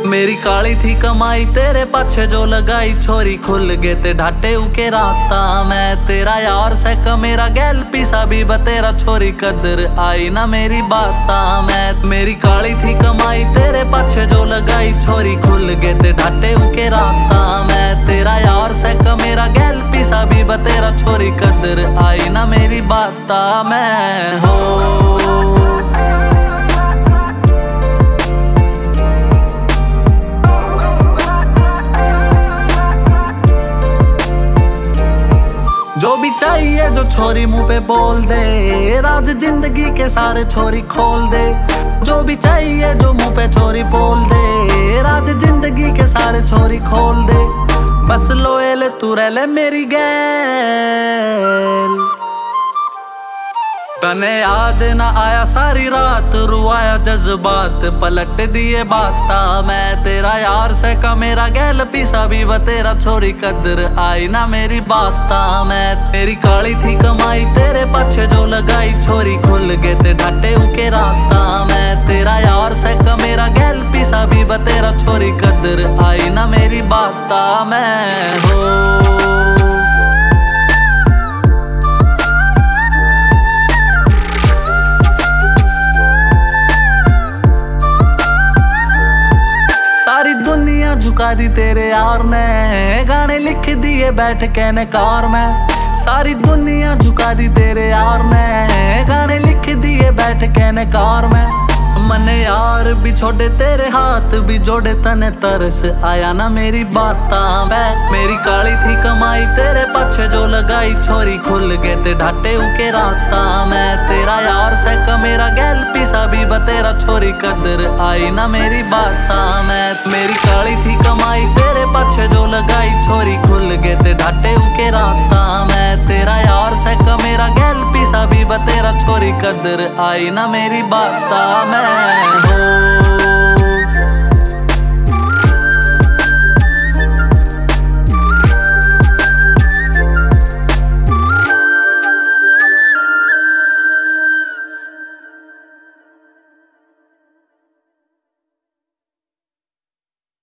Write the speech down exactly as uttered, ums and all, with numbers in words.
मेरी काली थी कमाई तेरे पाछे जो लगाई, छोरी खुल गए ते ढाटे उके राता। मैं तेरा यार सैक मेरा गैल पीसा भी बतेरा, छोरी कदर आई ना मेरी बाता। मैं मेरी काली थी कमाई तेरे पाछे जो लगाई, छोरी खुल गए ते ढाटे उके राता। मैं तेरा यार सैक मेरा गैल पीसा भी बतेरा, छोरी कदर आई ना मेरी बाता। मैं हो जो भी चाहिए जो छोरी मुंह पे बोल दे, राज जिंदगी के सारे छोरी खोल दे। जो भी चाहिए जो मुंह पे छोरी बोल दे, राज जिंदगी के सारे छोरी खोल दे। बस लोएले तू रह ले मेरी गैल, तने याद ना आया सारी रात, रुआया जज्बात पलट दिए बाता। मैं तेरा यार सैका मेरा गैल पीसा भी बतेरा, छोरी कदर आई ना मेरी बाता। मैं तेरी काली थी कमाई तेरे पाछे जो लगाई, छोरी खुल गए ते ढाटे उके राता। मैं तेरा यार सैका मेरा गैल पीसा भी बतेरा, छोरी कदर आई ना मेरी बाता। मैं हो सारी दुनिया झुका दी तेरे यार ने, गाने लिख दिए बैठ के ने कार में। सारी दुनिया झुका दी तेरे यार ने, गाने लिख दिए बैठ के ने कार में। मने यार भी छोड़े तेरे हाथ भी जोड़े, तने तरस आया ना मेरी बाता। मैं मेरी काली थी कमाई तेरे पाछे जो लगाई, छोरी खुल गए ते ढाटे उके राता। मैं तेरा यार सैका मेरा गैल पीसा भी बतेरा, छोरी कदर आई ना मेरी बाता। मैं मेरी काली थी कमाई तेरे पाछे जो लगाई, छोरी खुल गए ते ढाटे उके राता। मैं तेरा यार सैका मेरा गैल पीसा भी बतेरा, छोरी कदर आई ना मेरी बाता। मैं हो